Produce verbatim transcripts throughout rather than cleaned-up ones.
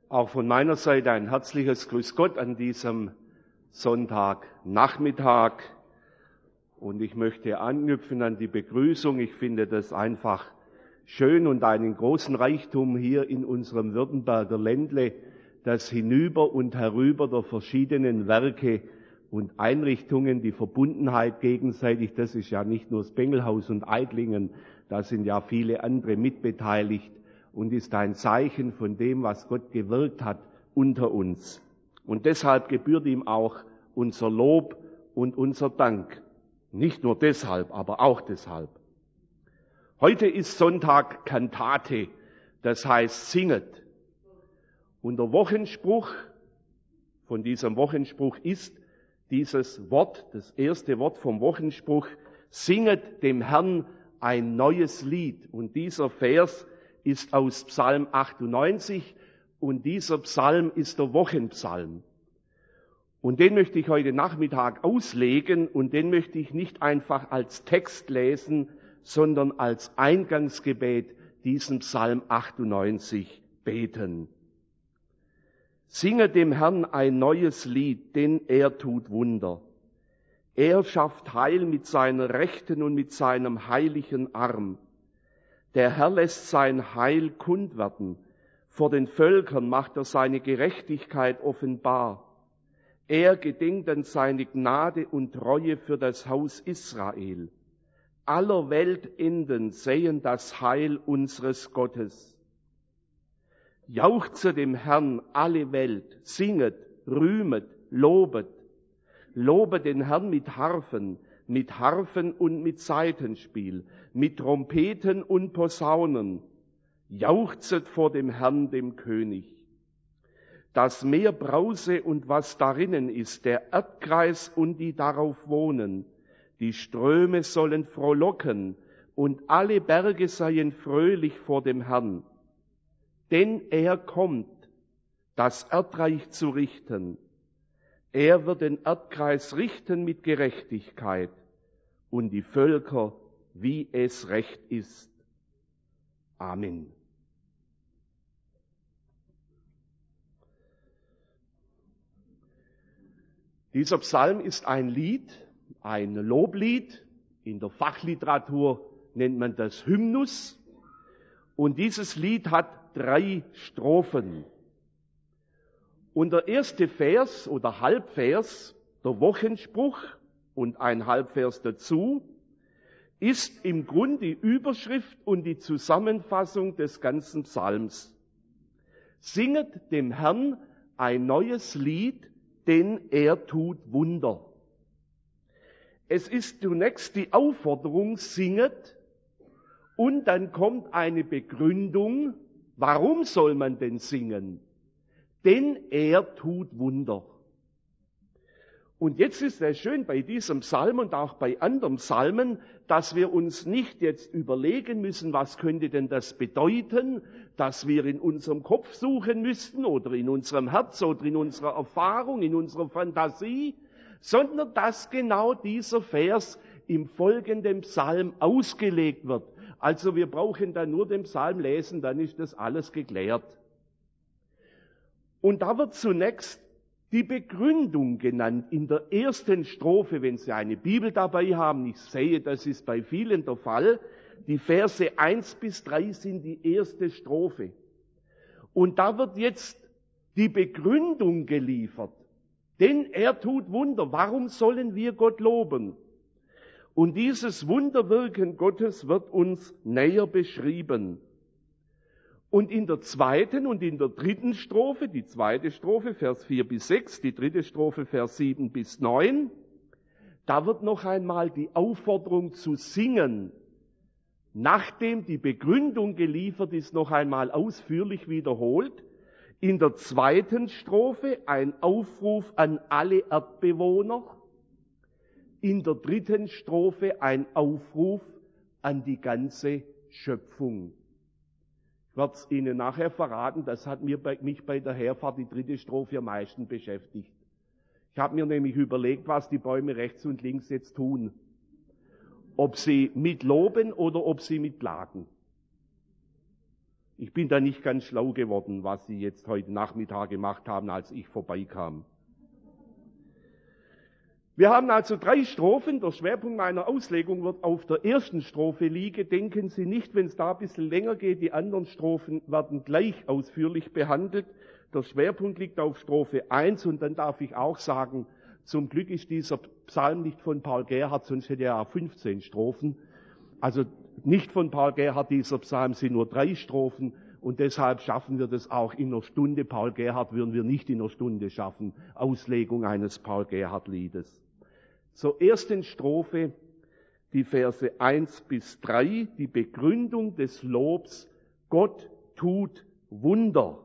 Auch von meiner Seite ein herzliches Grüß Gott an diesem Sonntagnachmittag. Und ich möchte anknüpfen an die Begrüßung. Ich finde das einfach schön und einen großen Reichtum hier in unserem Württemberger Ländle, das Hinüber und Herüber der verschiedenen Werke und Einrichtungen, die Verbundenheit gegenseitig, das ist ja nicht nur das Bengelhaus und Eidlingen, da sind ja viele andere mitbeteiligt und ist ein Zeichen von dem, was Gott gewirkt hat unter uns. Und deshalb gebührt ihm auch unser Lob und unser Dank. Nicht nur deshalb, aber auch deshalb. Heute ist Sonntag Kantate, das heißt singet. Und der Wochenspruch von diesem Wochenspruch ist dieses Wort, das erste Wort vom Wochenspruch, singet dem Herrn ein neues Lied. Und dieser Vers ist aus Psalm achtundneunzig und dieser Psalm ist der Wochenpsalm. Und den möchte ich heute Nachmittag auslegen und den möchte ich nicht einfach als Text lesen, sondern als Eingangsgebet diesen Psalm achtundneunzig beten. Singe dem Herrn ein neues Lied, denn er tut Wunder. Er schafft Heil mit seiner Rechten und mit seinem heiligen Arm. Der Herr lässt sein Heil kund werden. Vor den Völkern macht er seine Gerechtigkeit offenbar. Er gedenkt an seine Gnade und Treue für das Haus Israel. Aller Weltenden sehen das Heil unseres Gottes. Jauchze dem Herrn alle Welt, singet, rühmet, lobet. Lobe den Herrn mit Harfen, mit Harfen und mit Saitenspiel, mit Trompeten und Posaunen. Jauchzet vor dem Herrn, dem König. Das Meer brause und was darinnen ist, der Erdkreis und die darauf wohnen. Die Ströme sollen frohlocken und alle Berge seien fröhlich vor dem Herrn. Denn er kommt, das Erdreich zu richten. Er wird den Erdkreis richten mit Gerechtigkeit und die Völker, wie es recht ist. Amen. Dieser Psalm ist ein Lied, ein Loblied. In der Fachliteratur nennt man das Hymnus. Und dieses Lied hat drei Strophen. Und der erste Vers oder Halbvers, der Wochenspruch und ein Halbvers dazu, ist im Grunde die Überschrift und die Zusammenfassung des ganzen Psalms. Singet dem Herrn ein neues Lied, denn er tut Wunder. Es ist zunächst die Aufforderung, singet, und dann kommt eine Begründung, warum soll man denn singen? Denn er tut Wunder. Und jetzt ist es schön bei diesem Psalm und auch bei anderen Psalmen, dass wir uns nicht jetzt überlegen müssen, was könnte denn das bedeuten, dass wir in unserem Kopf suchen müssten oder in unserem Herz oder in unserer Erfahrung, in unserer Fantasie, sondern dass genau dieser Vers im folgenden Psalm ausgelegt wird. Also wir brauchen dann nur den Psalm lesen, dann ist das alles geklärt. Und da wird zunächst die Begründung genannt in der ersten Strophe, wenn Sie eine Bibel dabei haben. Ich sehe, das ist bei vielen der Fall. Die Verse eins bis drei sind die erste Strophe. Und da wird jetzt die Begründung geliefert. Denn er tut Wunder. Warum sollen wir Gott loben? Und dieses Wunderwirken Gottes wird uns näher beschrieben. Und in der zweiten und in der dritten Strophe, die zweite Strophe, Vers vier bis sechs, die dritte Strophe, Vers sieben bis neun, da wird noch einmal die Aufforderung zu singen, nachdem die Begründung geliefert ist, noch einmal ausführlich wiederholt. In der zweiten Strophe ein Aufruf an alle Erdbewohner. In der dritten Strophe ein Aufruf an die ganze Schöpfung. Ich werde es Ihnen nachher verraten, das hat mir bei, mich bei der Herfahrt die dritte Strophe am meisten beschäftigt. Ich habe mir nämlich überlegt, was die Bäume rechts und links jetzt tun. Ob sie mitloben oder ob sie mitklagen. Ich bin da nicht ganz schlau geworden, was Sie jetzt heute Nachmittag gemacht haben, als ich vorbeikam. Wir haben also drei Strophen. Der Schwerpunkt meiner Auslegung wird auf der ersten Strophe liegen. Denken Sie nicht, wenn es da ein bisschen länger geht, die anderen Strophen werden gleich ausführlich behandelt. Der Schwerpunkt liegt auf Strophe eins und dann darf ich auch sagen, zum Glück ist dieser Psalm nicht von Paul Gerhardt, sonst hätte er auch fünfzehn Strophen. Also nicht von Paul Gerhardt, dieser Psalm sind nur drei Strophen und deshalb schaffen wir das auch in einer Stunde. Paul Gerhardt würden wir nicht in einer Stunde schaffen, Auslegung eines Paul Gerhardt-Liedes. Zur ersten Strophe, die Verse eins bis drei, die Begründung des Lobs, Gott tut Wunder.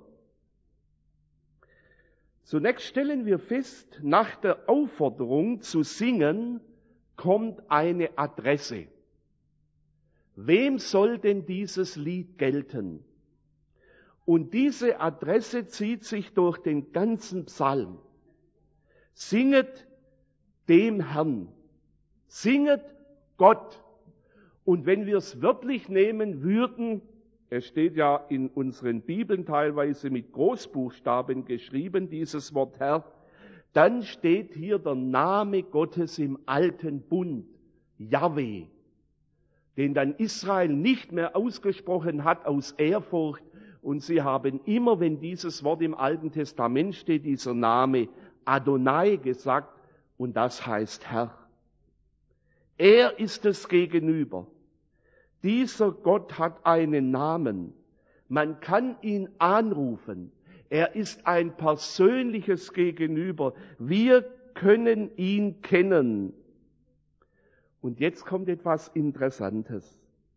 Zunächst stellen wir fest, nach der Aufforderung zu singen kommt eine Adresse. Wem soll denn dieses Lied gelten? Und diese Adresse zieht sich durch den ganzen Psalm. Singet dem Herrn. Singet Gott. Und wenn wir es wörtlich nehmen würden, es steht ja in unseren Bibeln teilweise mit Großbuchstaben geschrieben, dieses Wort Herr, dann steht hier der Name Gottes im alten Bund, Jahwe, den dann Israel nicht mehr ausgesprochen hat aus Ehrfurcht. Und sie haben immer, wenn dieses Wort im Alten Testament steht, dieser Name Adonai gesagt, und das heißt Herr. Er ist es gegenüber. Dieser Gott hat einen Namen. Man kann ihn anrufen. Er ist ein persönliches Gegenüber. Wir können ihn kennen. Und jetzt kommt etwas Interessantes.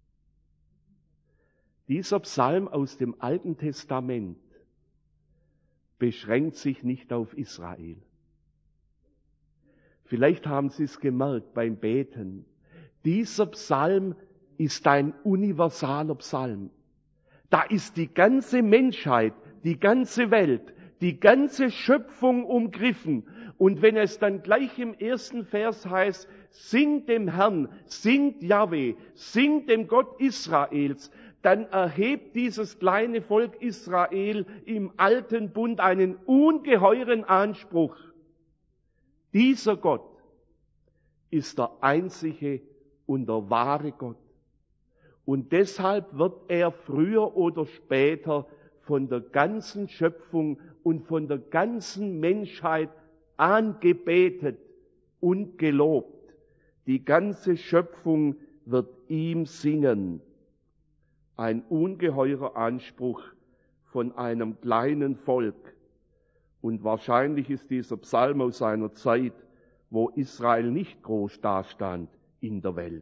Dieser Psalm aus dem Alten Testament beschränkt sich nicht auf Israel. Vielleicht haben Sie es gemerkt beim Beten. Dieser Psalm ist ein universaler Psalm. Da ist die ganze Menschheit, die ganze Welt, die ganze Schöpfung umgriffen. Und wenn es dann gleich im ersten Vers heißt, singt dem Herrn, singt Jahwe, singt dem Gott Israels, dann erhebt dieses kleine Volk Israel im alten Bund einen ungeheuren Anspruch. Dieser Gott ist der einzige und der wahre Gott. Und deshalb wird er früher oder später von der ganzen Schöpfung und von der ganzen Menschheit angebetet und gelobt. Die ganze Schöpfung wird ihm singen. Ein ungeheurer Anspruch von einem kleinen Volk. Und wahrscheinlich ist dieser Psalm aus einer Zeit, wo Israel nicht groß dastand in der Welt.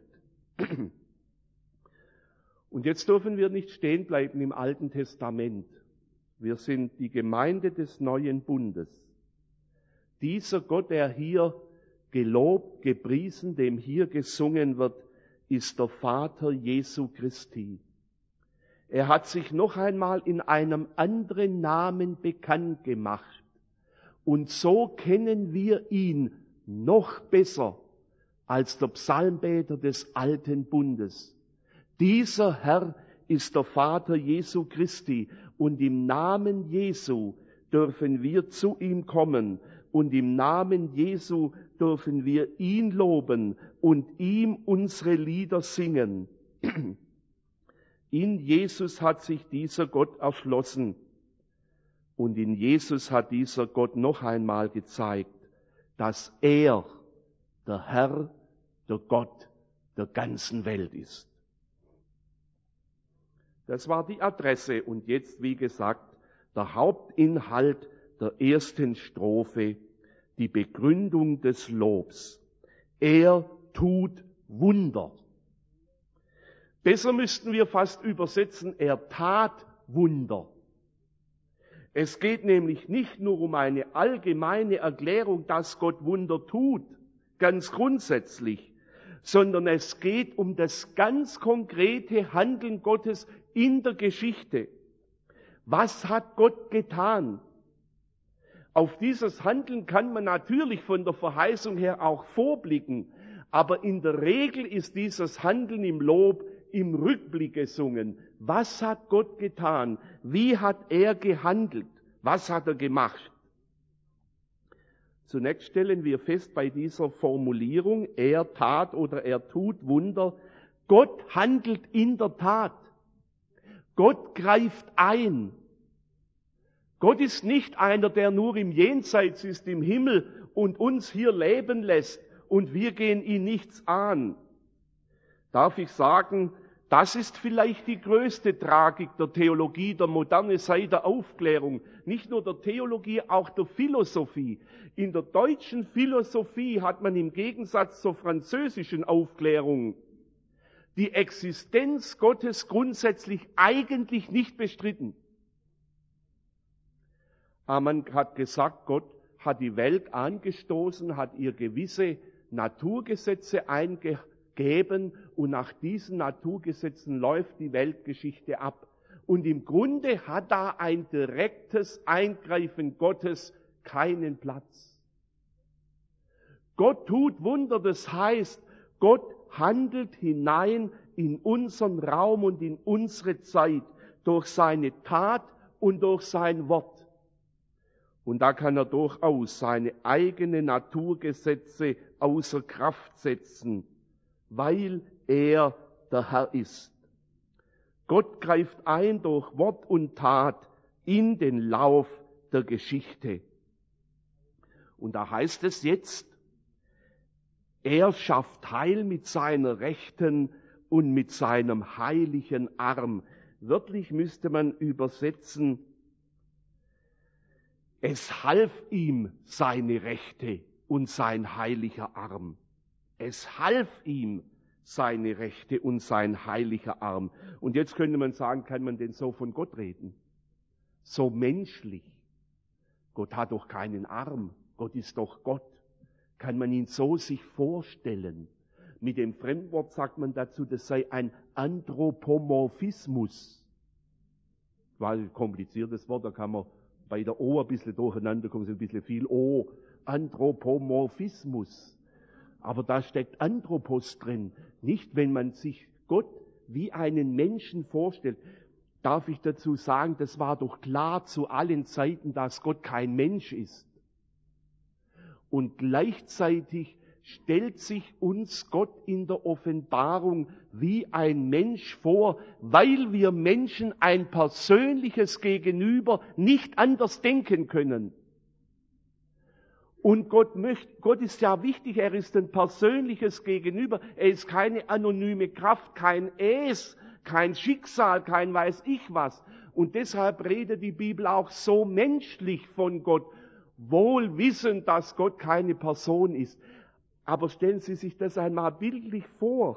Und jetzt dürfen wir nicht stehen bleiben im Alten Testament. Wir sind die Gemeinde des neuen Bundes. Dieser Gott, der hier gelobt, gepriesen, dem hier gesungen wird, ist der Vater Jesu Christi. Er hat sich noch einmal in einem anderen Namen bekannt gemacht. Und so kennen wir ihn noch besser als der Psalmbeter des alten Bundes. Dieser Herr ist der Vater Jesu Christi und im Namen Jesu dürfen wir zu ihm kommen und im Namen Jesu dürfen wir ihn loben und ihm unsere Lieder singen. In Jesus hat sich dieser Gott erschlossen und in Jesus hat dieser Gott noch einmal gezeigt, dass er der Herr, der Gott der ganzen Welt ist. Das war die Adresse und jetzt, wie gesagt, der Hauptinhalt der ersten Strophe, die Begründung des Lobs. Er tut Wunder. Besser müssten wir fast übersetzen, er tat Wunder. Es geht nämlich nicht nur um eine allgemeine Erklärung, dass Gott Wunder tut, ganz grundsätzlich, sondern es geht um das ganz konkrete Handeln Gottes in der Geschichte. Was hat Gott getan? Auf dieses Handeln kann man natürlich von der Verheißung her auch vorblicken, aber in der Regel ist dieses Handeln im Lob im Rückblick gesungen. Was hat Gott getan? Wie hat er gehandelt? Was hat er gemacht? Zunächst stellen wir fest bei dieser Formulierung, er tat oder er tut Wunder, Gott handelt in der Tat. Gott greift ein. Gott ist nicht einer, der nur im Jenseits ist, im Himmel und uns hier leben lässt und wir gehen ihn nichts an. Darf ich sagen, das ist vielleicht die größte Tragik der Theologie, der Moderne seit der Aufklärung. Nicht nur der Theologie, auch der Philosophie. In der deutschen Philosophie hat man im Gegensatz zur französischen Aufklärung die Existenz Gottes grundsätzlich eigentlich nicht bestritten. Aber man hat gesagt, Gott hat die Welt angestoßen, hat ihr gewisse Naturgesetze eingegeben und nach diesen Naturgesetzen läuft die Weltgeschichte ab. Und im Grunde hat da ein direktes Eingreifen Gottes keinen Platz. Gott tut Wunder, das heißt, Gott handelt hinein in unseren Raum und in unsere Zeit durch seine Tat und durch sein Wort. Und da kann er durchaus seine eigenen Naturgesetze außer Kraft setzen, weil er der Herr ist. Gott greift ein durch Wort und Tat in den Lauf der Geschichte. Und da heißt es jetzt, er schafft Heil mit seiner Rechten und mit seinem heiligen Arm. Wörtlich müsste man übersetzen, es half ihm seine Rechte und sein heiliger Arm. Es half ihm seine Rechte und sein heiliger Arm. Und jetzt könnte man sagen, kann man denn so von Gott reden? So menschlich. Gott hat doch keinen Arm. Gott ist doch Gott. Kann man ihn so sich vorstellen? Mit dem Fremdwort sagt man dazu, das sei ein Anthropomorphismus. War ein kompliziertes Wort, da kann man bei der O ein bisschen durcheinander kommen, so ein bisschen viel O. Anthropomorphismus. Aber da steckt Anthropos drin. Nicht, wenn man sich Gott wie einen Menschen vorstellt. Darf ich dazu sagen, das war doch klar zu allen Zeiten, dass Gott kein Mensch ist. Und gleichzeitig stellt sich uns Gott in der Offenbarung wie ein Mensch vor, weil wir Menschen ein persönliches Gegenüber nicht anders denken können. Und Gott möchte, Gott ist ja wichtig, er ist ein persönliches Gegenüber, er ist keine anonyme Kraft, kein Es, kein Schicksal, kein weiß ich was. Und deshalb redet die Bibel auch so menschlich von Gott, wohl wissend, dass Gott keine Person ist. Aber stellen Sie sich das einmal bildlich vor.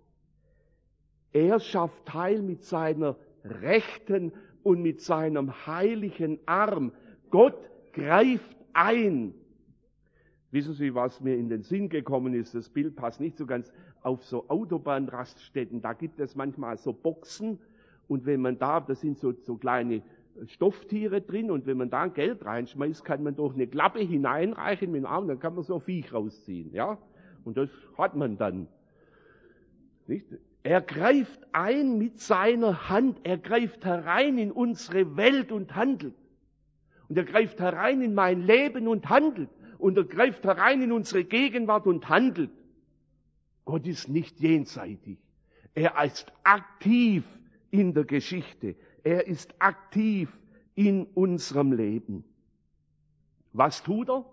Er schafft Heil mit seiner Rechten und mit seinem heiligen Arm. Gott greift ein. Wissen Sie, was mir in den Sinn gekommen ist? Das Bild passt nicht so ganz auf so Autobahnraststätten. Da gibt es manchmal so Boxen und wenn man da, das sind so, so kleine Stofftiere drin und wenn man da Geld reinschmeißt, kann man durch eine Klappe hineinreichen mit dem Arm, dann kann man so ein Viech rausziehen, ja? Und das hat man dann. Nicht? Er greift ein mit seiner Hand, er greift herein in unsere Welt und handelt. Und er greift herein in mein Leben und handelt. Und er greift herein in unsere Gegenwart und handelt. Gott ist nicht jenseitig. Er ist aktiv in der Geschichte. Er ist aktiv in unserem Leben. Was tut er?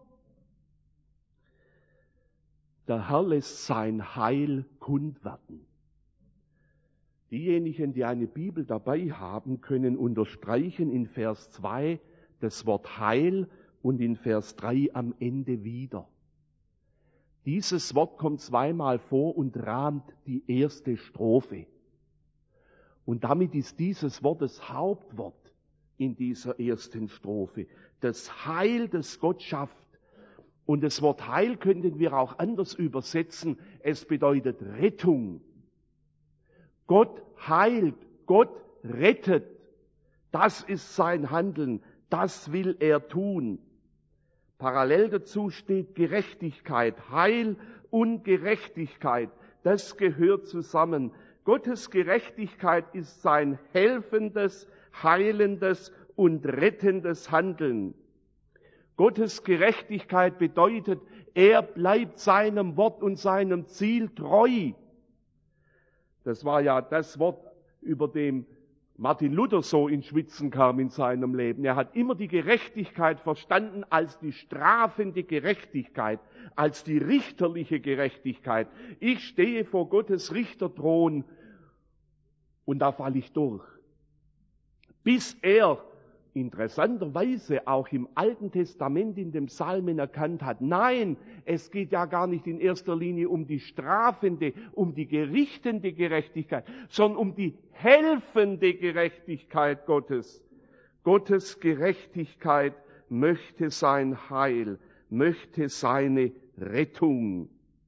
Der Herr lässt sein Heil kund werden. Diejenigen, die eine Bibel dabei haben, können unterstreichen in Vers zwei das Wort Heil und in Vers drei am Ende wieder. Dieses Wort kommt zweimal vor und rahmt die erste Strophe. Und damit ist dieses Wort das Hauptwort in dieser ersten Strophe. Das Heil, das Gott schafft. Und das Wort Heil könnten wir auch anders übersetzen. Es bedeutet Rettung. Gott heilt, Gott rettet. Das ist sein Handeln. Das will er tun. Parallel dazu steht Gerechtigkeit. Heil und Gerechtigkeit. Das gehört zusammen. Gottes Gerechtigkeit ist sein helfendes, heilendes und rettendes Handeln. Gottes Gerechtigkeit bedeutet, er bleibt seinem Wort und seinem Ziel treu. Das war ja das Wort, über dem Martin Luther so ins Schwitzen kam in seinem Leben. Er hat immer die Gerechtigkeit verstanden als die strafende Gerechtigkeit, als die richterliche Gerechtigkeit. Ich stehe vor Gottes Richterthron und da falle ich durch. Bis er interessanterweise auch im Alten Testament in dem Psalmen erkannt hat, nein, es geht ja gar nicht in erster Linie um die strafende, um die gerichtende Gerechtigkeit, sondern um die helfende Gerechtigkeit Gottes. Gottes Gerechtigkeit möchte sein Heil, möchte seine Rettung.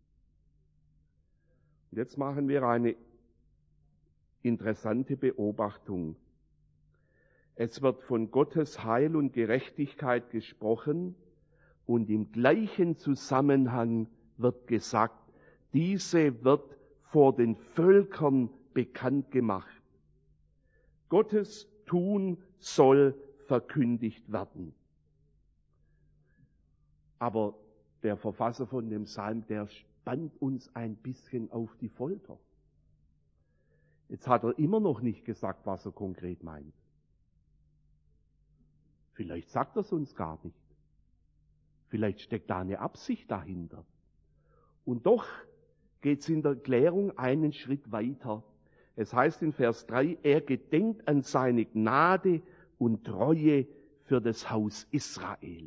Jetzt machen wir eine interessante Beobachtung. Es wird von Gottes Heil und Gerechtigkeit gesprochen und im gleichen Zusammenhang wird gesagt, diese wird vor den Völkern bekannt gemacht. Gottes Tun soll verkündigt werden. Aber der Verfasser von dem Psalm, der spannt uns ein bisschen auf die Folter. Jetzt hat er immer noch nicht gesagt, was er konkret meint. Vielleicht sagt er es uns gar nicht. Vielleicht steckt da eine Absicht dahinter. Und doch geht es in der Klärung einen Schritt weiter. Es heißt in Vers drei, er gedenkt an seine Gnade und Treue für das Haus Israel.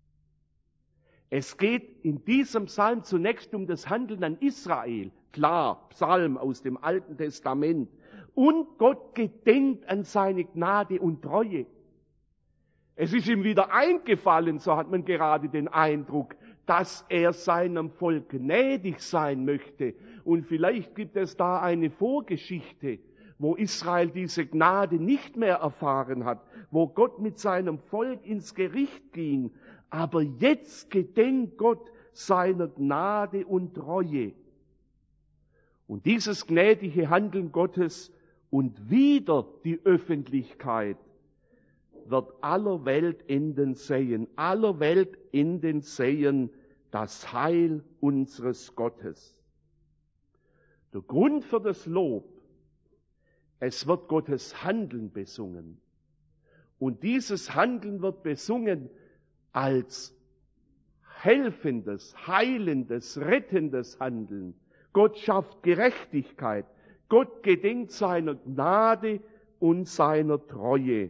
Es geht in diesem Psalm zunächst um das Handeln an Israel. Klar, Psalm aus dem Alten Testament. Und Gott gedenkt an seine Gnade und Treue. Es ist ihm wieder eingefallen, so hat man gerade den Eindruck, dass er seinem Volk gnädig sein möchte. Und vielleicht gibt es da eine Vorgeschichte, wo Israel diese Gnade nicht mehr erfahren hat, wo Gott mit seinem Volk ins Gericht ging. Aber jetzt gedenkt Gott seiner Gnade und Treue. Und dieses gnädige Handeln Gottes und wieder die Öffentlichkeit wird aller Welt enden sehen, aller Welt enden sehen das Heil unseres Gottes. Der Grund für das Lob, es wird Gottes Handeln besungen. Und dieses Handeln wird besungen als helfendes, heilendes, rettendes Handeln. Gott schafft Gerechtigkeit. Gott gedenkt seiner Gnade und seiner Treue.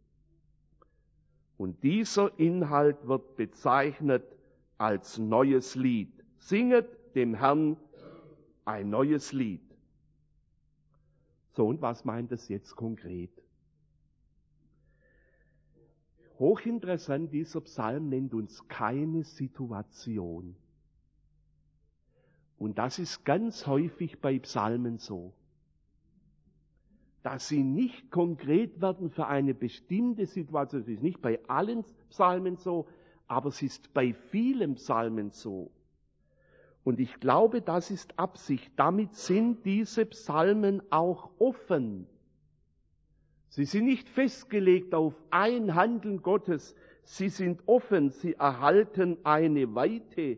Und dieser Inhalt wird bezeichnet als neues Lied. Singet dem Herrn ein neues Lied. So, und was meint es jetzt konkret? Hochinteressant, dieser Psalm nennt uns keine Situation. Und das ist ganz häufig bei Psalmen so, dass sie nicht konkret werden für eine bestimmte Situation. Es ist nicht bei allen Psalmen so, aber es ist bei vielen Psalmen so. Und ich glaube, das ist Absicht. Damit sind diese Psalmen auch offen. Sie sind nicht festgelegt auf ein Handeln Gottes. Sie sind offen. Sie erhalten eine Weite.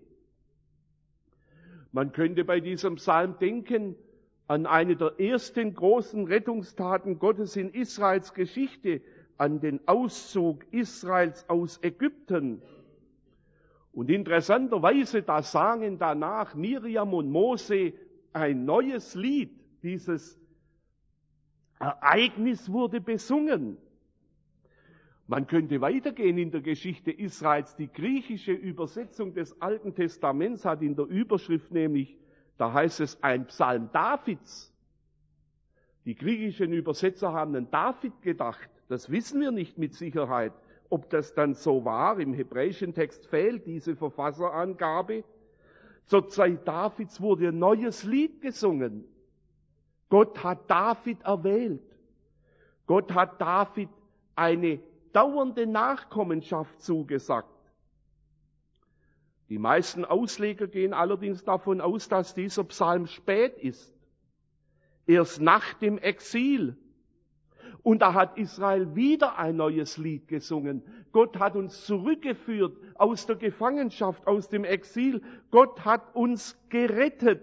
Man könnte bei diesem Psalm denken an eine der ersten großen Rettungstaten Gottes in Israels Geschichte, an den Auszug Israels aus Ägypten. Und interessanterweise, da sangen danach Miriam und Mose ein neues Lied. Dieses Ereignis wurde besungen. Man könnte weitergehen in der Geschichte Israels. Die griechische Übersetzung des Alten Testaments hat in der Überschrift nämlich, da heißt es, ein Psalm Davids. Die griechischen Übersetzer haben an David gedacht. Das wissen wir nicht mit Sicherheit, ob das dann so war. Im hebräischen Text fehlt diese Verfasserangabe. Zur Zeit Davids wurde ein neues Lied gesungen. Gott hat David erwählt. Gott hat David eine dauernde Nachkommenschaft zugesagt. Die meisten Ausleger gehen allerdings davon aus, dass dieser Psalm spät ist. erst nach dem Exil. Und da hat Israel wieder ein neues Lied gesungen. Gott hat uns zurückgeführt aus der Gefangenschaft, aus dem Exil. Gott hat uns gerettet.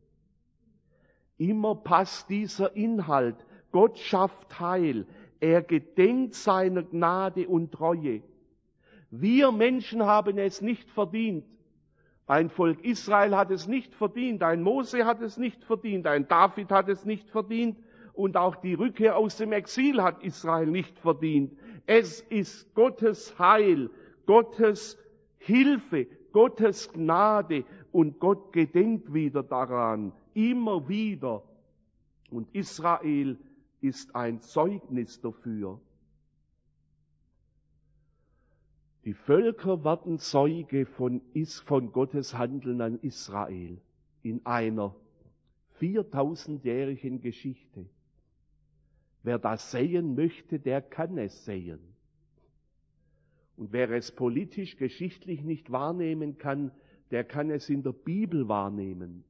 Immer passt dieser Inhalt. Gott schafft Heil. Er gedenkt seiner Gnade und Treue. Wir Menschen haben es nicht verdient. Ein Volk Israel hat es nicht verdient. Ein Mose hat es nicht verdient. Ein David hat es nicht verdient. Und auch die Rückkehr aus dem Exil hat Israel nicht verdient. Es ist Gottes Heil, Gottes Hilfe, Gottes Gnade und Gott gedenkt wieder daran, immer wieder. Und Israel ist ein Zeugnis dafür. Die Völker werden Zeuge von, von Gottes Handeln an Israel in einer viertausendjährigen Geschichte. Wer das sehen möchte, der kann es sehen. Und wer es politisch, geschichtlich nicht wahrnehmen kann, der kann es in der Bibel wahrnehmen.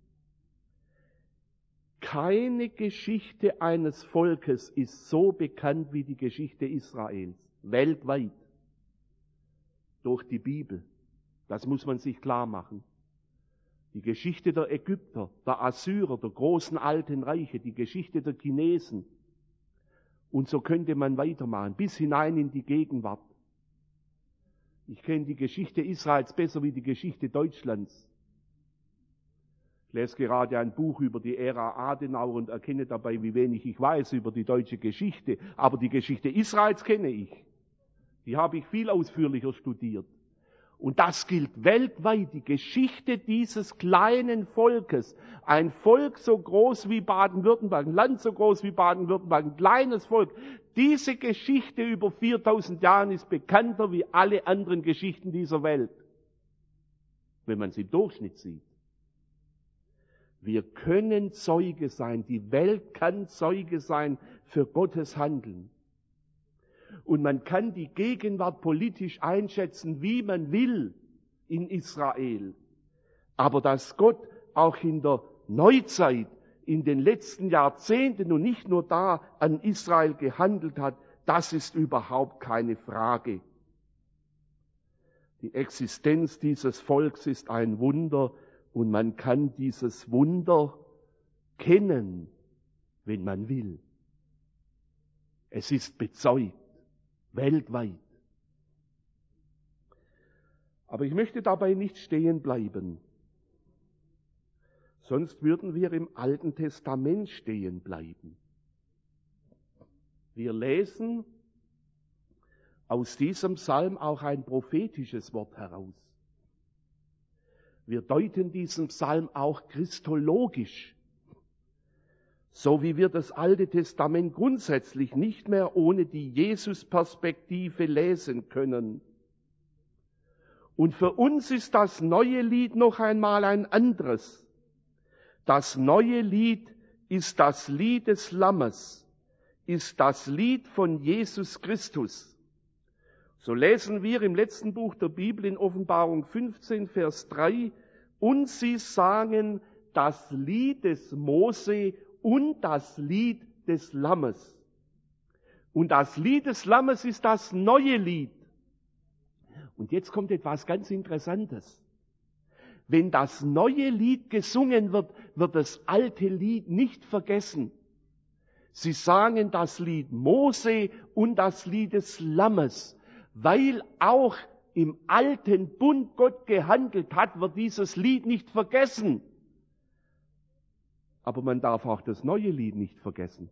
Keine Geschichte eines Volkes ist so bekannt wie die Geschichte Israels, weltweit, durch die Bibel. Das muss man sich klar machen. Die Geschichte der Ägypter, der Assyrer, der großen alten Reiche, die Geschichte der Chinesen. Und so könnte man weitermachen, bis hinein in die Gegenwart. Ich kenne die Geschichte Israels besser wie die Geschichte Deutschlands. Ich lese gerade ein Buch über die Ära Adenauer und erkenne dabei, wie wenig ich weiß über die deutsche Geschichte. Aber die Geschichte Israels kenne ich. Die habe ich viel ausführlicher studiert. Und das gilt weltweit, die Geschichte dieses kleinen Volkes. Ein Volk so groß wie Baden-Württemberg, ein Land so groß wie Baden-Württemberg, ein kleines Volk. Diese Geschichte über viertausend Jahren ist bekannter wie alle anderen Geschichten dieser Welt, wenn man sie im Durchschnitt sieht. Wir können Zeuge sein, die Welt kann Zeuge sein für Gottes Handeln. Und man kann die Gegenwart politisch einschätzen, wie man will in Israel. Aber dass Gott auch in der Neuzeit, in den letzten Jahrzehnten und nicht nur da an Israel gehandelt hat, das ist überhaupt keine Frage. Die Existenz dieses Volks ist ein Wunder und man kann dieses Wunder kennen, wenn man will. Es ist bezeugt. Weltweit. Aber ich möchte dabei nicht stehen bleiben. Sonst würden wir im Alten Testament stehen bleiben. Wir lesen aus diesem Psalm auch ein prophetisches Wort heraus. Wir deuten diesen Psalm auch christologisch. So wie wir das Alte Testament grundsätzlich nicht mehr ohne die Jesus-Perspektive lesen können. Und für uns ist das neue Lied noch einmal ein anderes. Das neue Lied ist das Lied des Lammes, ist das Lied von Jesus Christus. So lesen wir im letzten Buch der Bibel in Offenbarung fünfzehn, Vers drei, und sie sangen das Lied des Mose und das Lied des Lammes. Und das Lied des Lammes ist das neue Lied. Und jetzt kommt etwas ganz Interessantes. Wenn das neue Lied gesungen wird, wird das alte Lied nicht vergessen. Sie sangen das Lied Mose und das Lied des Lammes, weil auch im alten Bund Gott gehandelt hat, wird dieses Lied nicht vergessen. Aber man darf auch das neue Lied nicht vergessen.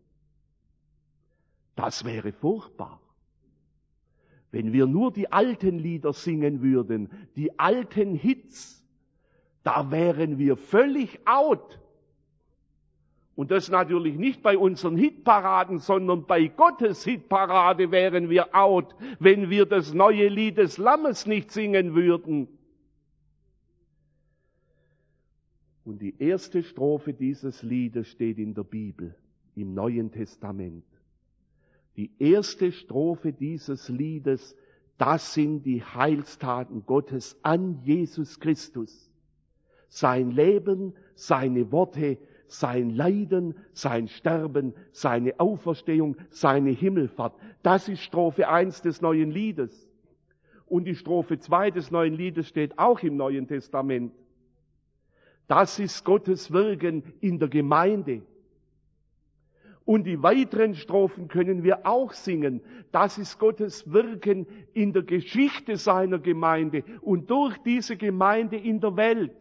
Das wäre furchtbar. Wenn wir nur die alten Lieder singen würden, die alten Hits, da wären wir völlig out. Und das natürlich nicht bei unseren Hitparaden, sondern bei Gottes Hitparade wären wir out, wenn wir das neue Lied des Lammes nicht singen würden. Und die erste Strophe dieses Liedes steht in der Bibel, im Neuen Testament. Die erste Strophe dieses Liedes, das sind die Heilstaten Gottes an Jesus Christus. Sein Leben, seine Worte, sein Leiden, sein Sterben, seine Auferstehung, seine Himmelfahrt. Das ist Strophe eins des neuen Liedes. Und die Strophe zwei des neuen Liedes steht auch im Neuen Testament. Das ist Gottes Wirken in der Gemeinde. Und die weiteren Strophen können wir auch singen. Das ist Gottes Wirken in der Geschichte seiner Gemeinde und durch diese Gemeinde in der Welt.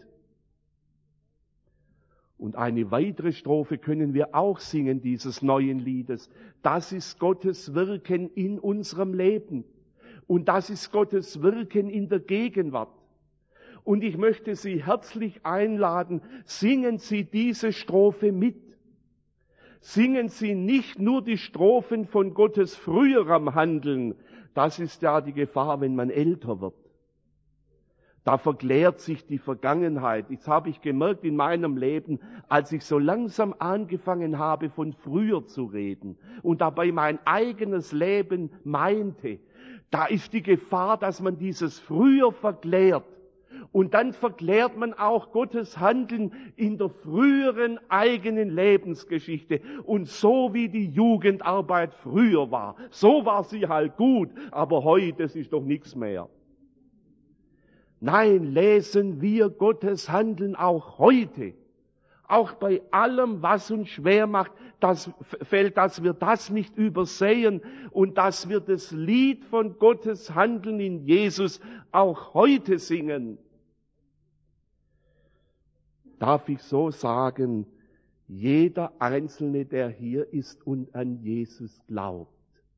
Und eine weitere Strophe können wir auch singen, dieses neuen Liedes. Das ist Gottes Wirken in unserem Leben. Und das ist Gottes Wirken in der Gegenwart. Und ich möchte Sie herzlich einladen, singen Sie diese Strophe mit. Singen Sie nicht nur die Strophen von Gottes früherem Handeln. Das ist ja die Gefahr, wenn man älter wird. Da verklärt sich die Vergangenheit. Das habe ich gemerkt in meinem Leben, als ich so langsam angefangen habe, von früher zu reden und dabei mein eigenes Leben meinte. Da ist die Gefahr, dass man dieses früher verklärt. Und dann verklärt man auch Gottes Handeln in der früheren eigenen Lebensgeschichte. Und so wie die Jugendarbeit früher war, so war sie halt gut, aber heute ist es doch nichts mehr. Nein, lesen wir Gottes Handeln auch heute. Auch bei allem, was uns schwer macht, das fällt, dass wir das nicht übersehen und dass wir das Lied von Gottes Handeln in Jesus auch heute singen. Darf ich so sagen, jeder Einzelne, der hier ist und an Jesus glaubt,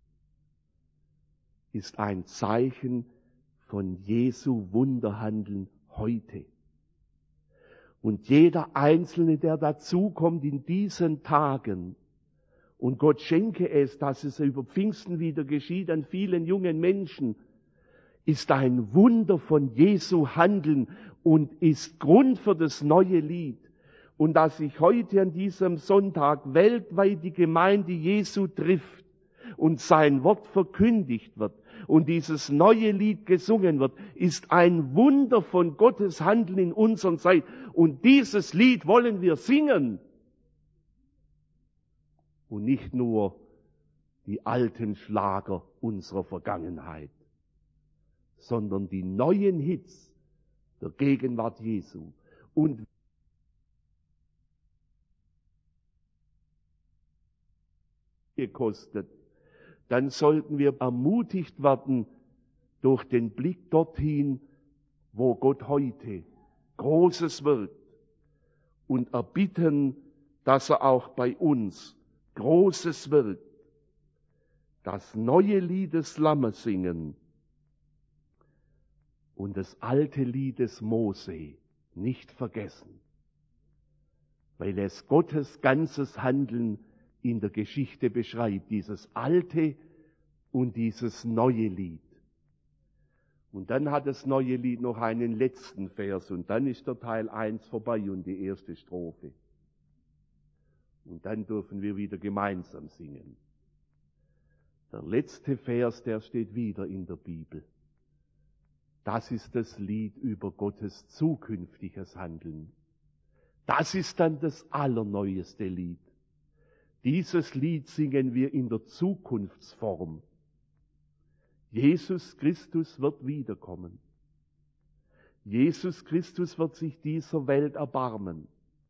ist ein Zeichen von Jesu Wunderhandeln heute. Und jeder Einzelne, der dazukommt in diesen Tagen, und Gott schenke es, dass es über Pfingsten wieder geschieht an vielen jungen Menschen, ist ein Wunder von Jesu Handeln und ist Grund für das neue Lied. Und dass sich heute an diesem Sonntag weltweit die Gemeinde Jesu trifft und sein Wort verkündigt wird und dieses neue Lied gesungen wird, ist ein Wunder von Gottes Handeln in unserer Zeit. Und dieses Lied wollen wir singen. Und nicht nur die alten Schlager unserer Vergangenheit, sondern die neuen Hits der Gegenwart Jesu. Und gekostet, dann sollten wir ermutigt werden durch den Blick dorthin, wo Gott heute Großes wirkt und erbitten, dass er auch bei uns Großes wirkt. Das neue Lied des Lammes singen und das alte Lied des Mose nicht vergessen, weil es Gottes ganzes Handeln in der Geschichte beschreibt, dieses alte und dieses neue Lied. Und dann hat das neue Lied noch einen letzten Vers und dann ist der Teil eins vorbei und die erste Strophe. Und dann dürfen wir wieder gemeinsam singen. Der letzte Vers, der steht wieder in der Bibel. Das ist das Lied über Gottes zukünftiges Handeln. Das ist dann das allerneueste Lied. Dieses Lied singen wir in der Zukunftsform. Jesus Christus wird wiederkommen. Jesus Christus wird sich dieser Welt erbarmen.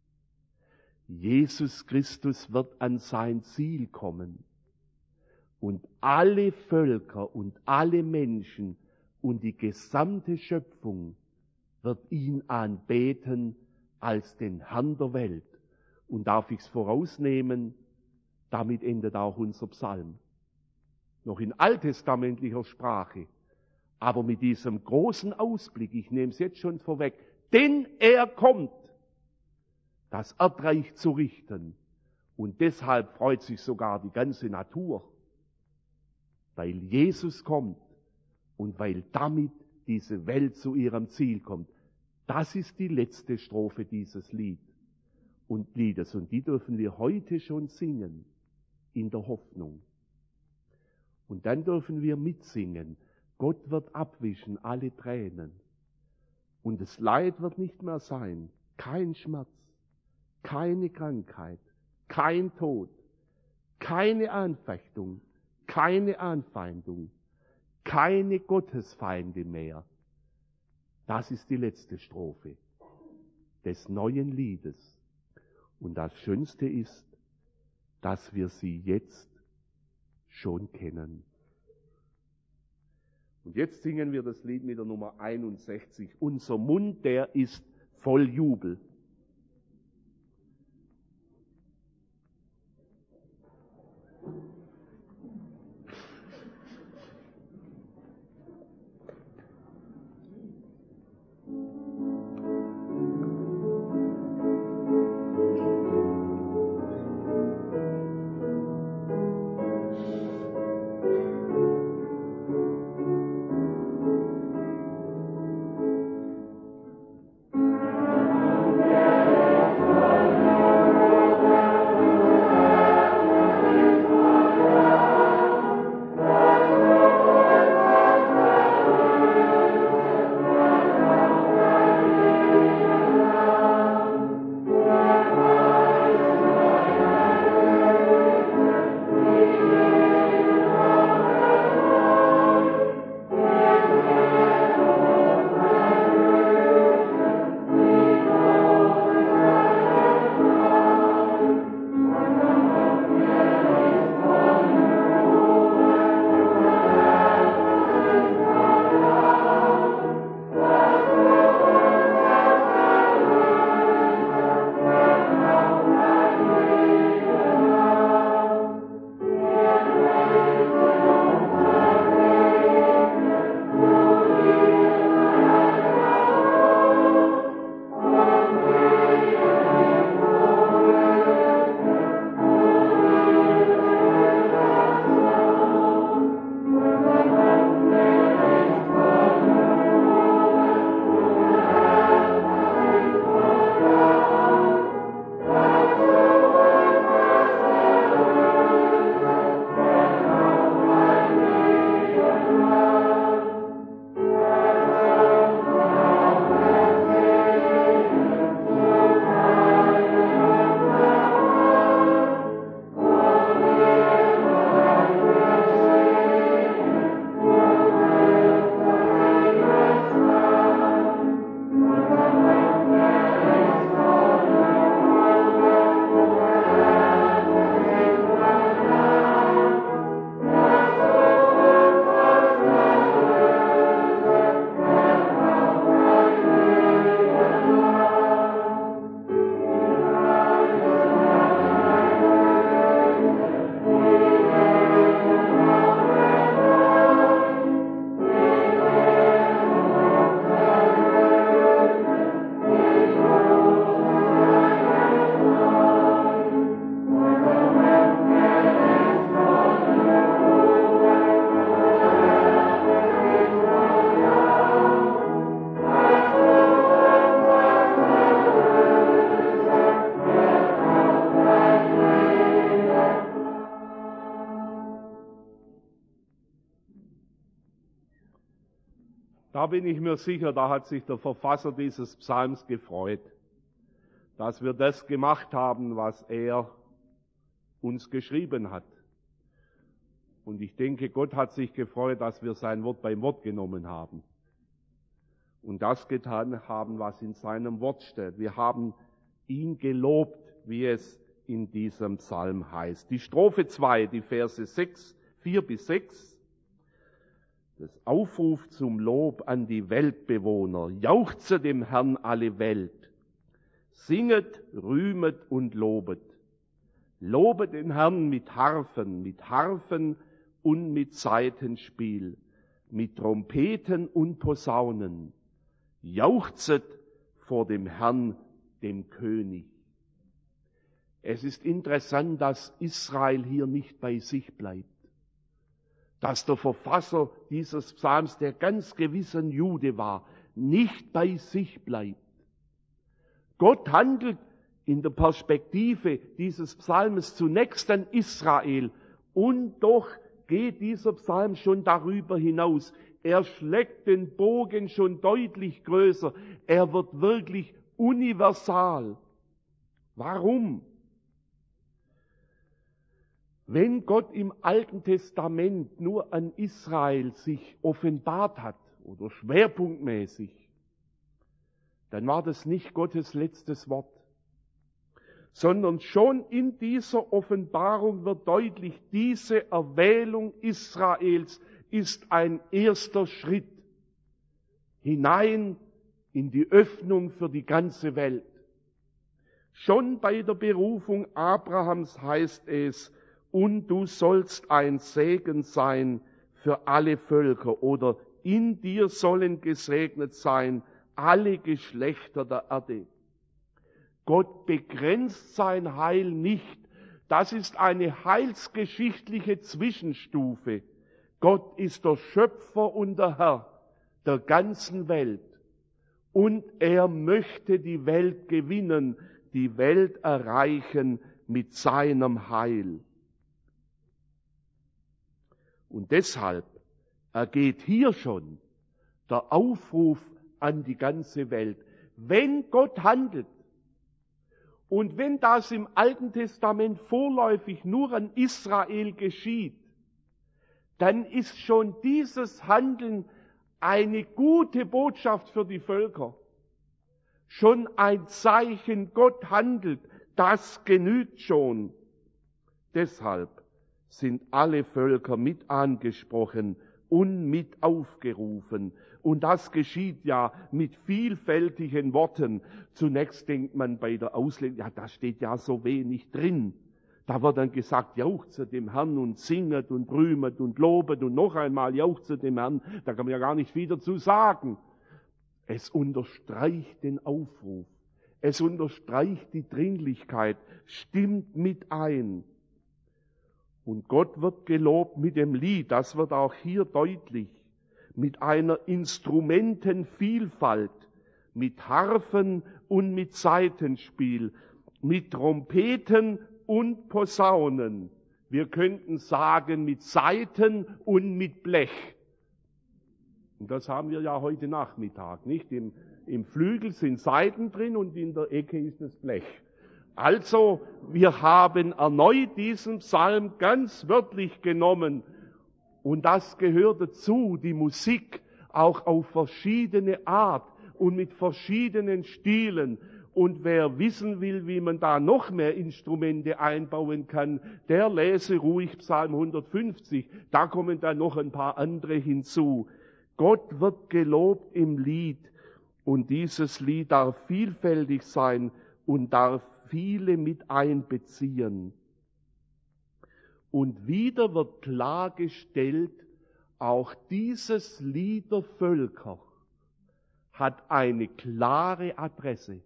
Jesus Christus wird an sein Ziel kommen. Und alle Völker und alle Menschen und die gesamte Schöpfung wird ihn anbeten als den Herrn der Welt. Und darf ich es vorausnehmen, damit endet auch unser Psalm. Noch in alttestamentlicher Sprache, aber mit diesem großen Ausblick, ich nehme es jetzt schon vorweg, denn er kommt, das Erdreich zu richten. Und deshalb freut sich sogar die ganze Natur, weil Jesus kommt und weil damit diese Welt zu ihrem Ziel kommt. Das ist die letzte Strophe dieses Lied und Liedes und die dürfen wir heute schon singen, in der Hoffnung. Und dann dürfen wir mitsingen. Gott wird abwischen alle Tränen. Und das Leid wird nicht mehr sein. Kein Schmerz, keine Krankheit, kein Tod, keine Anfechtung, keine Anfeindung, keine Gottesfeinde mehr. Das ist die letzte Strophe des neuen Liedes. Und das Schönste ist, dass wir sie jetzt schon kennen. Und jetzt singen wir das Lied mit der Nummer einundsechzig. Unser Mund, der ist voll Jubel. Da bin ich mir sicher, da hat sich der Verfasser dieses Psalms gefreut, dass wir das gemacht haben, was er uns geschrieben hat. Und ich denke, Gott hat sich gefreut, dass wir sein Wort beim Wort genommen haben und das getan haben, was in seinem Wort steht. Wir haben ihn gelobt, wie es in diesem Psalm heißt. Die Strophe zwei, die Verse sechs, vier bis sechs, das Aufruf zum Lob an die Weltbewohner. Jauchze dem Herrn alle Welt. Singet, rühmet und lobet. Lobet den Herrn mit Harfen, mit Harfen und mit Saitenspiel, mit Trompeten und Posaunen. Jauchzet vor dem Herrn, dem König. Es ist interessant, dass Israel hier nicht bei sich bleibt. Dass der Verfasser dieses Psalms, der ganz gewiss ein Jude war, nicht bei sich bleibt. Gott handelt in der Perspektive dieses Psalmes zunächst an Israel und doch geht dieser Psalm schon darüber hinaus. Er schlägt den Bogen schon deutlich größer. Er wird wirklich universal. Warum? Wenn Gott im Alten Testament nur an Israel sich offenbart hat oder schwerpunktmäßig, dann war das nicht Gottes letztes Wort, sondern schon in dieser Offenbarung wird deutlich, diese Erwählung Israels ist ein erster Schritt hinein in die Öffnung für die ganze Welt. Schon bei der Berufung Abrahams heißt es, und du sollst ein Segen sein für alle Völker, oder in dir sollen gesegnet sein alle Geschlechter der Erde. Gott begrenzt sein Heil nicht. Das ist eine heilsgeschichtliche Zwischenstufe. Gott ist der Schöpfer und der Herr der ganzen Welt. Und er möchte die Welt gewinnen, die Welt erreichen mit seinem Heil. Und deshalb ergeht hier schon der Aufruf an die ganze Welt. Wenn Gott handelt, und wenn das im Alten Testament vorläufig nur an Israel geschieht, dann ist schon dieses Handeln eine gute Botschaft für die Völker. Schon ein Zeichen, Gott handelt, das genügt schon. Deshalb sind alle Völker mit angesprochen und mit aufgerufen. Und das geschieht ja mit vielfältigen Worten. Zunächst denkt man bei der Auslegung, ja, da steht ja so wenig drin. Da wird dann gesagt, jauchzet dem Herrn und singet und rühmet und lobet und noch einmal jauchzet dem Herrn. Da kann man ja gar nicht viel dazu sagen. Es unterstreicht den Aufruf. Es unterstreicht die Dringlichkeit, stimmt mit ein. Und Gott wird gelobt mit dem Lied, das wird auch hier deutlich, mit einer Instrumentenvielfalt, mit Harfen und mit Saitenspiel, mit Trompeten und Posaunen. Wir könnten sagen mit Saiten und mit Blech. Und das haben wir ja heute Nachmittag, nicht? Im, im Flügel sind Saiten drin und in der Ecke ist das Blech. Also, wir haben erneut diesen Psalm ganz wörtlich genommen. Und das gehört dazu, die Musik auch auf verschiedene Art und mit verschiedenen Stilen. Und wer wissen will, wie man da noch mehr Instrumente einbauen kann, der lese ruhig Psalm hundertfünfzig. Da kommen dann noch ein paar andere hinzu. Gott wird gelobt im Lied. Und dieses Lied darf vielfältig sein und darf viele mit einbeziehen. Und wieder wird klargestellt, auch dieses Lied der Völker hat eine klare Adresse.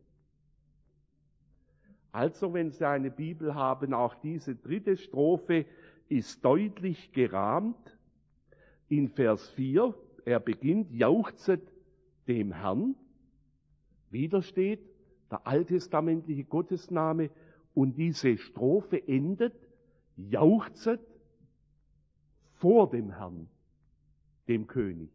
Also, wenn Sie eine Bibel haben, auch diese dritte Strophe ist deutlich gerahmt. In Vers vier, er beginnt, jauchzet dem Herrn. Wieder steht der alttestamentliche Gottesname und diese Strophe endet, jauchzet vor dem Herrn, dem König.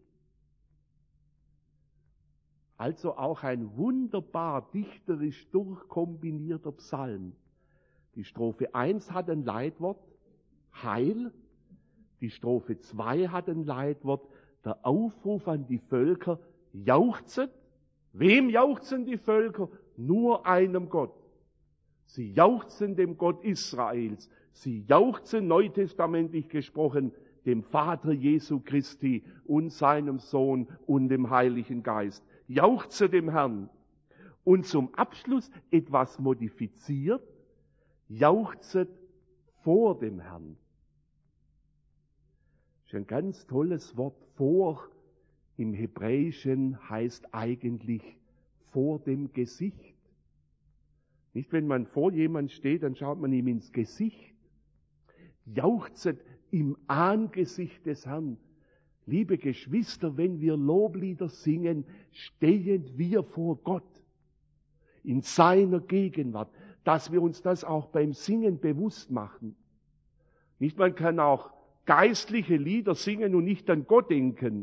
Also auch ein wunderbar dichterisch durchkombinierter Psalm. Die Strophe eins hat ein Leitwort, Heil. Die Strophe zwei hat ein Leitwort, der Aufruf an die Völker, jauchzet. Wem jauchzen die Völker? Nur einem Gott. Sie jauchzen dem Gott Israels. Sie jauchzen, neutestamentlich gesprochen, dem Vater Jesu Christi und seinem Sohn und dem Heiligen Geist. Jauchze dem Herrn. Und zum Abschluss etwas modifiziert, jauchzet vor dem Herrn. Das ist ein ganz tolles Wort. Vor im Hebräischen heißt eigentlich vor dem Gesicht. Nicht, wenn man vor jemand steht, dann schaut man ihm ins Gesicht. Jauchzet im Angesicht des Herrn. Liebe Geschwister, wenn wir Loblieder singen, stehen wir vor Gott in seiner Gegenwart, dass wir uns das auch beim Singen bewusst machen. Nicht, man kann auch geistliche Lieder singen und nicht an Gott denken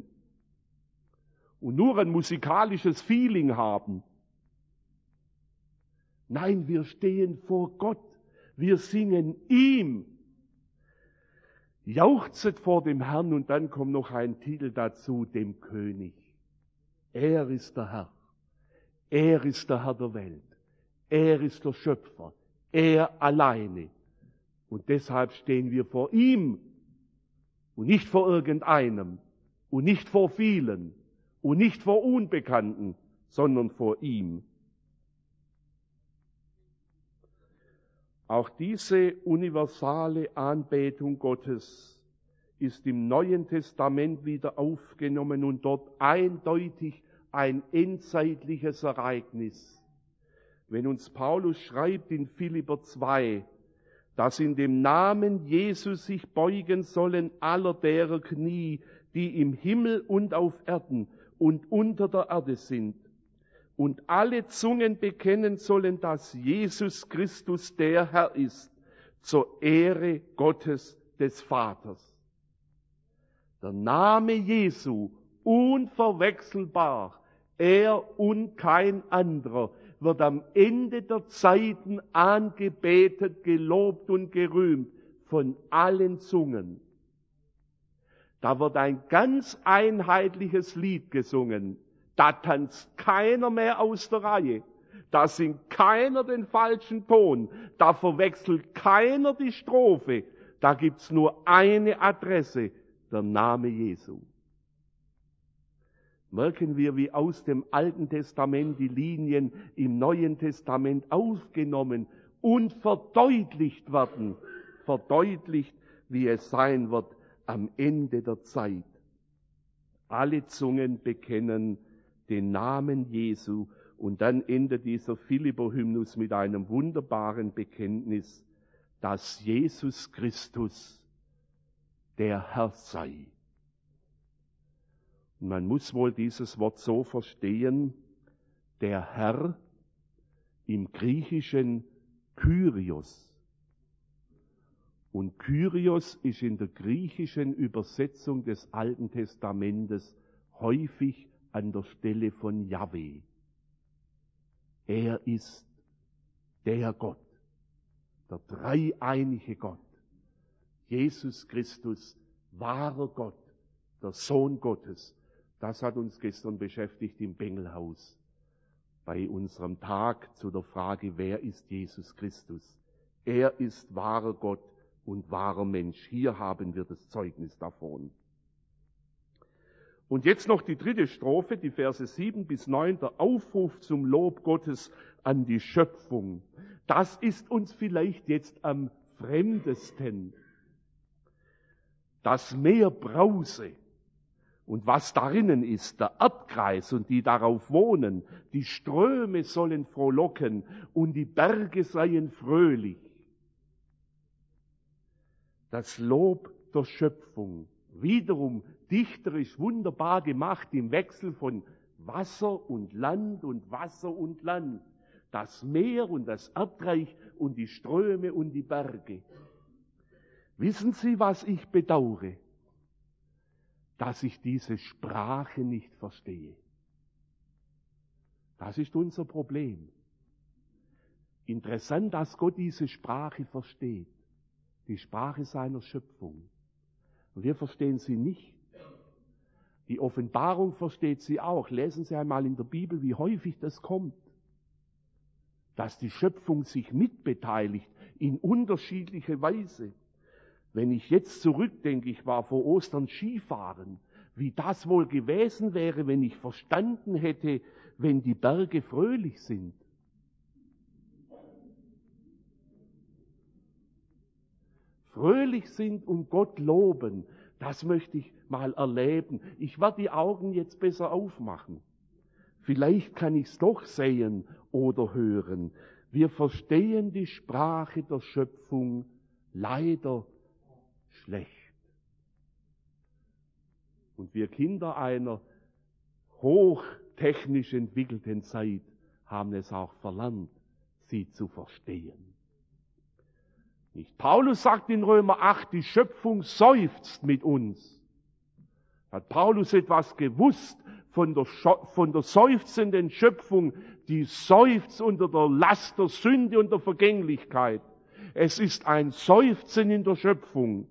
und nur ein musikalisches Feeling haben. Nein, wir stehen vor Gott. Wir singen ihm. Jauchzet vor dem Herrn, und dann kommt noch ein Titel dazu, dem König. Er ist der Herr. Er ist der Herr der Welt. Er ist der Schöpfer. Er alleine. Und deshalb stehen wir vor ihm und nicht vor irgendeinem und nicht vor vielen und nicht vor Unbekannten, sondern vor ihm. Auch diese universale Anbetung Gottes ist im Neuen Testament wieder aufgenommen und dort eindeutig ein endzeitliches Ereignis. Wenn uns Paulus schreibt in Philipper zwei, dass in dem Namen Jesus sich beugen sollen aller derer Knie, die im Himmel und auf Erden und unter der Erde sind, und alle Zungen bekennen sollen, dass Jesus Christus der Herr ist, zur Ehre Gottes des Vaters. Der Name Jesu, unverwechselbar, er und kein anderer, wird am Ende der Zeiten angebetet, gelobt und gerühmt von allen Zungen. Da wird ein ganz einheitliches Lied gesungen. Da tanzt keiner mehr aus der Reihe. Da singt keiner den falschen Ton. Da verwechselt keiner die Strophe. Da gibt's nur eine Adresse, der Name Jesu. Merken wir, wie aus dem Alten Testament die Linien im Neuen Testament aufgenommen und verdeutlicht werden. Verdeutlicht, wie es sein wird am Ende der Zeit. Alle Zungen bekennen den Namen Jesu, und dann endet dieser Philipper-Hymnus mit einem wunderbaren Bekenntnis, dass Jesus Christus der Herr sei. Und man muss wohl dieses Wort so verstehen, der Herr im Griechischen Kyrios. Und Kyrios ist in der griechischen Übersetzung des Alten Testamentes häufig an der Stelle von Jahwe. Er ist der Gott, der dreieinige Gott. Jesus Christus, wahrer Gott, der Sohn Gottes. Das hat uns gestern beschäftigt im Bengelhaus bei unserem Tag zu der Frage, wer ist Jesus Christus? Er ist wahrer Gott und wahrer Mensch. Hier haben wir das Zeugnis davon. Und jetzt noch die dritte Strophe, die Verse sieben bis neun, der Aufruf zum Lob Gottes an die Schöpfung. Das ist uns vielleicht jetzt am fremdesten. Das Meer Brause und was darinnen ist, der Erdkreis und die darauf wohnen, die Ströme sollen frohlocken und die Berge seien fröhlich. Das Lob der Schöpfung, wiederum dichterisch wunderbar gemacht im Wechsel von Wasser und Land und Wasser und Land. Das Meer und das Erdreich und die Ströme und die Berge. Wissen Sie, was ich bedauere? Dass ich diese Sprache nicht verstehe. Das ist unser Problem. Interessant, dass Gott diese Sprache versteht. Die Sprache seiner Schöpfung. Und wir verstehen sie nicht. Die Offenbarung versteht sie auch. Lesen Sie einmal in der Bibel, wie häufig das kommt. Dass die Schöpfung sich mitbeteiligt in unterschiedliche Weise. Wenn ich jetzt zurückdenke, ich war vor Ostern Skifahren, wie das wohl gewesen wäre, wenn ich verstanden hätte, wenn die Berge fröhlich sind. Fröhlich sind und Gott loben, das möchte ich mal erleben. Ich werde die Augen jetzt besser aufmachen. Vielleicht kann ich es doch sehen oder hören. Wir verstehen die Sprache der Schöpfung leider schlecht. Und wir Kinder einer hochtechnisch entwickelten Zeit haben es auch verlernt, sie zu verstehen. Nicht? Paulus sagt in Römer acht, die Schöpfung seufzt mit uns. Hat Paulus etwas gewusst von der, von der seufzenden Schöpfung, die seufzt unter der Last der Sünde und der Vergänglichkeit. Es ist ein Seufzen in der Schöpfung.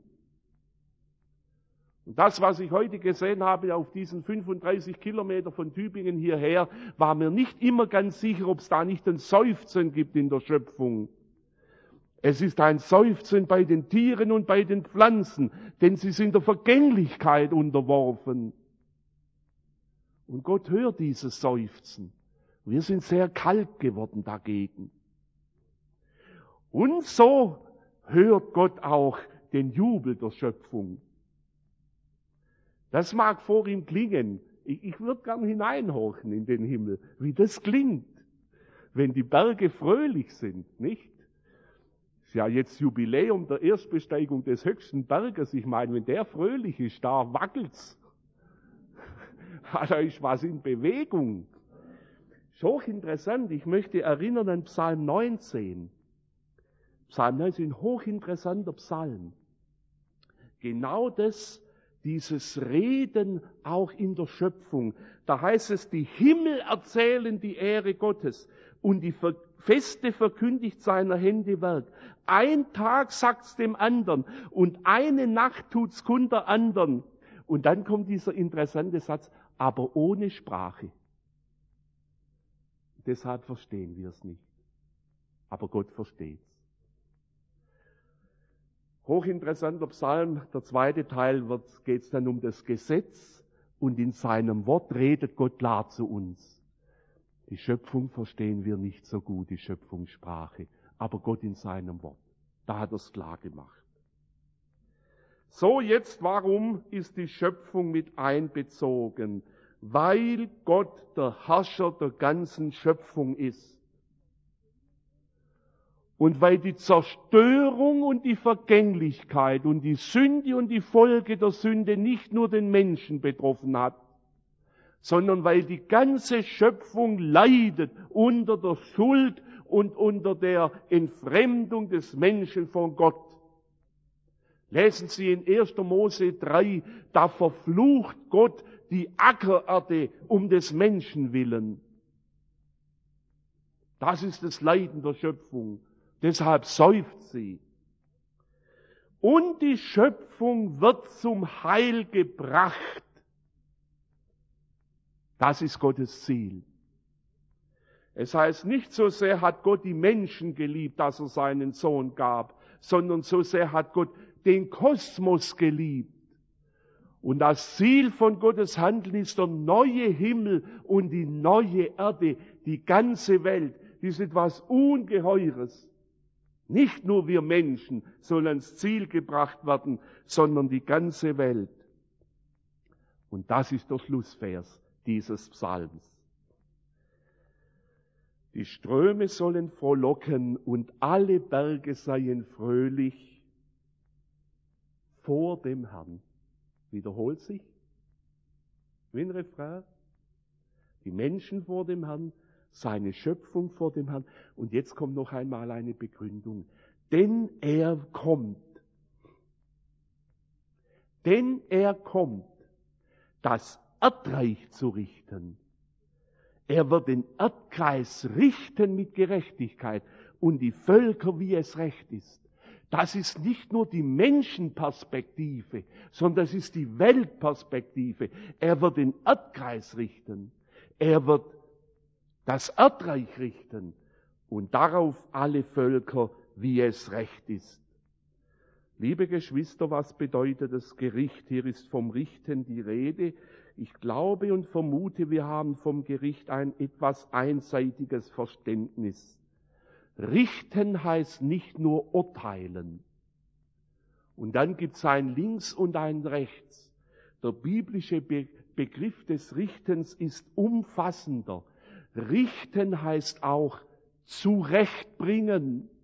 Und das, was ich heute gesehen habe auf diesen fünfunddreißig Kilometer von Tübingen hierher, war mir nicht immer ganz sicher, ob es da nicht ein Seufzen gibt in der Schöpfung. Es ist ein Seufzen bei den Tieren und bei den Pflanzen, denn sie sind der Vergänglichkeit unterworfen. Und Gott hört dieses Seufzen. Wir sind sehr kalt geworden dagegen. Und so hört Gott auch den Jubel der Schöpfung. Das mag vor ihm klingen. Ich, ich würde gern hineinhorchen in den Himmel, wie das klingt, wenn die Berge fröhlich sind, nicht? Es ist ja jetzt Jubiläum der Erstbesteigung des höchsten Berges. Ich meine, wenn der fröhlich ist, da wackelt's. Da ist was in Bewegung. Ist hochinteressant. Ich möchte erinnern an Psalm neunzehn. Psalm neunzehn, ein hochinteressanter Psalm. Genau das, dieses Reden auch in der Schöpfung. Da heißt es, die Himmel erzählen die Ehre Gottes und die Feste verkündigt seiner Hände Werk. Ein Tag sagt's dem anderen und eine Nacht tut's kund der anderen. Und dann kommt dieser interessante Satz, aber ohne Sprache. Deshalb verstehen wir es nicht. Aber Gott versteht's. Hochinteressanter Psalm, der zweite Teil geht es dann um das Gesetz und in seinem Wort redet Gott klar zu uns. Die Schöpfung verstehen wir nicht so gut, die Schöpfungssprache, aber Gott in seinem Wort, da hat er es klar gemacht. So, jetzt, warum ist die Schöpfung mit einbezogen? Weil Gott der Herrscher der ganzen Schöpfung ist. Und weil die Zerstörung und die Vergänglichkeit und die Sünde und die Folge der Sünde nicht nur den Menschen betroffen hat, sondern weil die ganze Schöpfung leidet unter der Schuld und unter der Entfremdung des Menschen von Gott. Lesen Sie in erster Mose drei, da verflucht Gott die Ackererde um des Menschen willen. Das ist das Leiden der Schöpfung. Deshalb seufzt sie. Und die Schöpfung wird zum Heil gebracht. Das ist Gottes Ziel. Es heißt, nicht so sehr hat Gott die Menschen geliebt, dass er seinen Sohn gab, sondern so sehr hat Gott den Kosmos geliebt. Und das Ziel von Gottes Handeln ist der neue Himmel und die neue Erde, die ganze Welt. Die ist etwas Ungeheures. Nicht nur wir Menschen sollen ans Ziel gebracht werden, sondern die ganze Welt. Und das ist der Schlussvers dieses Psalms. Die Ströme sollen frohlocken und alle Berge seien fröhlich vor dem Herrn. Wiederholt sich wie ein Refrain. Die Menschen vor dem Herrn, seine Schöpfung vor dem Herrn. Und jetzt kommt noch einmal eine Begründung. Denn er kommt. Denn er kommt, das Erdreich zu richten. Er wird den Erdkreis richten mit Gerechtigkeit und die Völker, wie es recht ist. Das ist nicht nur die Menschenperspektive, sondern das ist die Weltperspektive. Er wird den Erdkreis richten. Er wird das Erdreich richten und darauf alle Völker, wie es recht ist. Liebe Geschwister, was bedeutet das Gericht? Hier ist vom Richten die Rede. Ich glaube und vermute, wir haben vom Gericht ein etwas einseitiges Verständnis. Richten heißt nicht nur urteilen. Und dann gibt es ein Links und ein Rechts. Der biblische Be- Begriff des Richtens ist umfassender. Richten heißt auch zurechtbringen.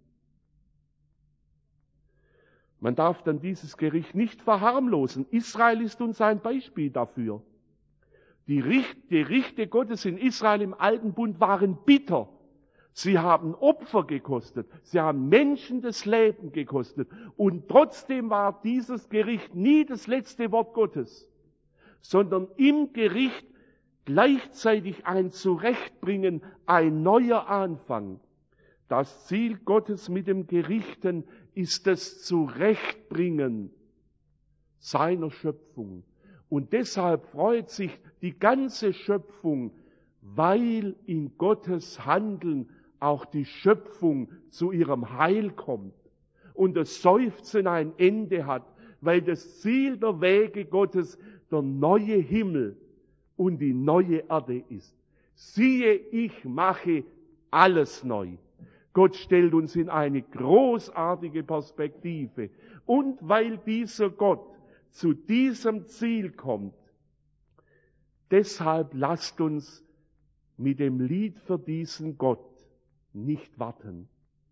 Man darf dann dieses Gericht nicht verharmlosen. Israel ist uns ein Beispiel dafür. Die Gerichte Gottes in Israel im Alten Bund waren bitter. Sie haben Opfer gekostet. Sie haben Menschen das Leben gekostet. Und trotzdem war dieses Gericht nie das letzte Wort Gottes, sondern im Gericht gleichzeitig ein Zurechtbringen, ein neuer Anfang. Das Ziel Gottes mit dem Gerichten ist das Zurechtbringen seiner Schöpfung. Und deshalb freut sich die ganze Schöpfung, weil in Gottes Handeln auch die Schöpfung zu ihrem Heil kommt und das Seufzen ein Ende hat, weil das Ziel der Wege Gottes der neue Himmel und die neue Erde ist. Siehe, ich mache alles neu. Gott stellt uns in eine großartige Perspektive. Und weil dieser Gott zu diesem Ziel kommt, deshalb lasst uns mit dem Lied für diesen Gott nicht warten.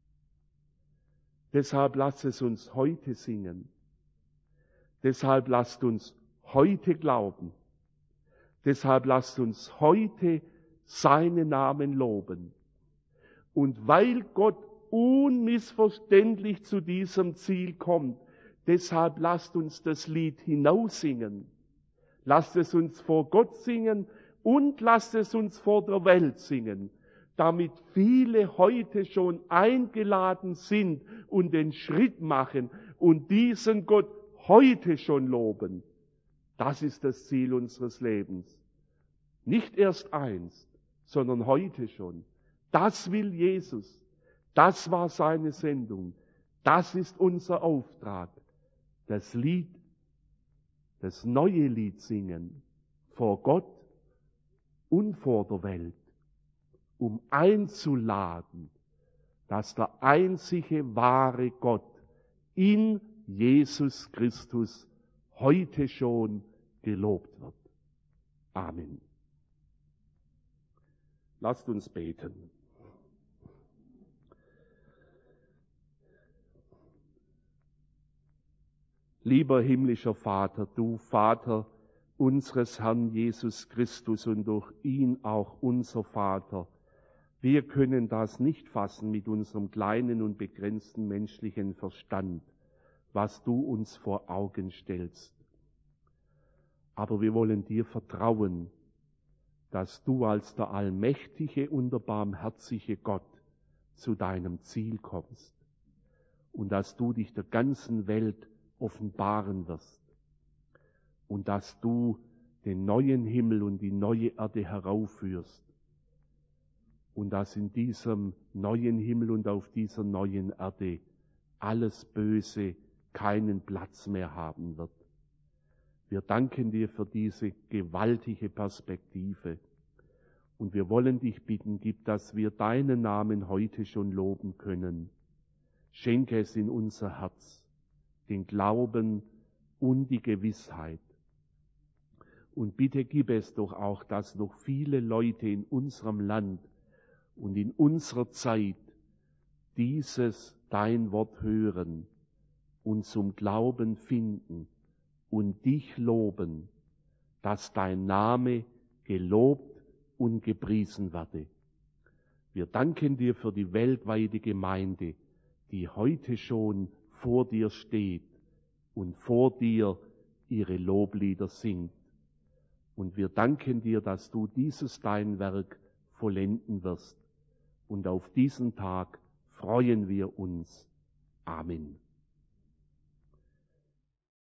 Deshalb lasst es uns heute singen. Deshalb lasst uns heute glauben. Deshalb lasst uns heute seinen Namen loben. Und weil Gott unmissverständlich zu diesem Ziel kommt, deshalb lasst uns das Lied hinaussingen. Lasst es uns vor Gott singen und lasst es uns vor der Welt singen, damit viele heute schon eingeladen sind und den Schritt machen und diesen Gott heute schon loben. Das ist das Ziel unseres Lebens. Nicht erst einst, sondern heute schon. Das will Jesus. Das war seine Sendung. Das ist unser Auftrag. Das Lied, das neue Lied singen vor Gott und vor der Welt, um einzuladen, dass der einzige wahre Gott in Jesus Christus heute schon gelobt wird. Amen. Lasst uns beten. Lieber himmlischer Vater, du Vater unseres Herrn Jesus Christus und durch ihn auch unser Vater, wir können das nicht fassen mit unserem kleinen und begrenzten menschlichen Verstand, was du uns vor Augen stellst. Aber wir wollen dir vertrauen, dass du als der allmächtige und der barmherzige Gott zu deinem Ziel kommst und dass du dich der ganzen Welt offenbaren wirst und dass du den neuen Himmel und die neue Erde heraufführst und dass in diesem neuen Himmel und auf dieser neuen Erde alles Böse keinen Platz mehr haben wird. Wir danken dir für diese gewaltige Perspektive und wir wollen dich bitten, gib, dass wir deinen Namen heute schon loben können. Schenke es in unser Herz, den Glauben und die Gewissheit. Und bitte gib es doch auch, dass noch viele Leute in unserem Land und in unserer Zeit dieses dein Wort hören und zum Glauben finden und dich loben, dass dein Name gelobt und gepriesen werde. Wir danken dir für die weltweite Gemeinde, die heute schon vor dir steht und vor dir ihre Loblieder singt. Und wir danken dir, dass du dieses dein Werk vollenden wirst. Und auf diesen Tag freuen wir uns. Amen.